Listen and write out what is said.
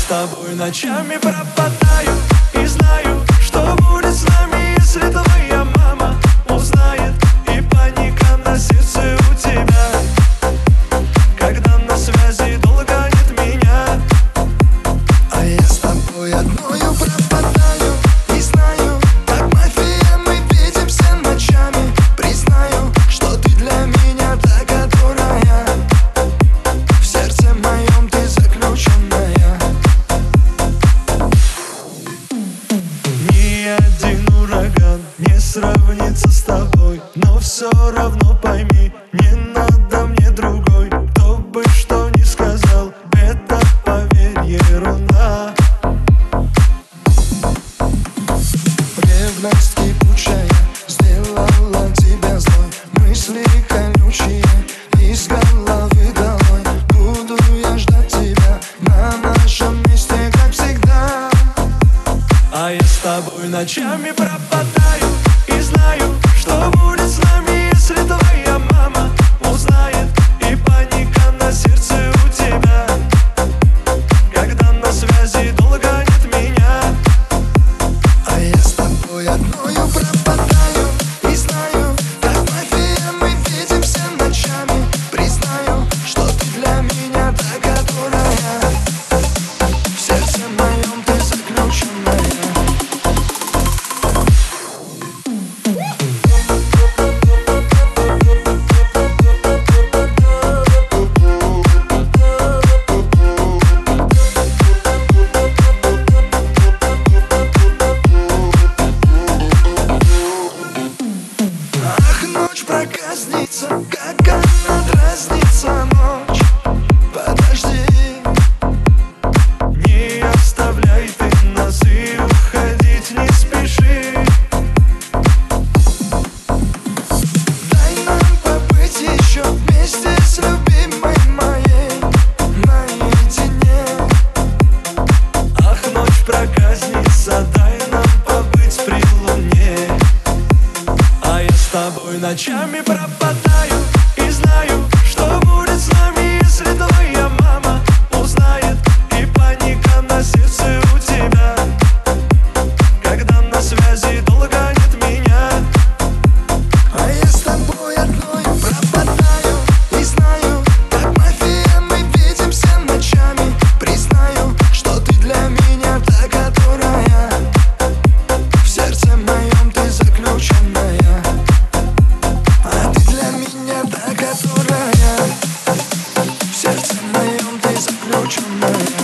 тобой ночами пропадаю и знаю, что будет с нами, если твоя мама узнает. И паника на сердце у тебя, когда на связи долго нет меня. А я с тобой одною пропадаю и знаю, как мафия мы видимся ночами. Признаю, что ты для меня та, которая в сердце моем ты заключенная. Ни один ураган не сравнится с тобой, но все равно пойми, не надо мне другой. Кто бы что ни сказал, это, поверь, ерунда. Ревность кипучая сделала тебя злой. Мысли колючие из головы долой. Буду я ждать тебя на нашем месте, как всегда. А я с тобой ночами пропадаю и знаю, что будет с нами, если твоя мама узнает. И паника на сердце у тебя, когда на связи долго нет меня. А я с тобой одною пропадаю и знаю, как мафия мы видимся ночами. Признаю, что ты для меня та, которая в сердце моем ты заключенная. Ах, ночь проказница, как она дразнится, ночь. Подожди, Не оставляй ты нас и уходить не спеши. дай нам побыть еще вместе с любимой моей наедине. Ах, ночь проказница, дай нам побыть при луне. А я с тобой ночами пропадаю и знаю, что будет с нами, если твоя мама узнает. И паника на сердце у тебя, когда на связи долго нет меня. А я с тобой одною пропадаю и знаю, как мафия мы видимся ночами. Признаю, что ты для меня та, которая в сердце моем ты заключенная. А ты для меня та, которая в сердце моем ты заключенная.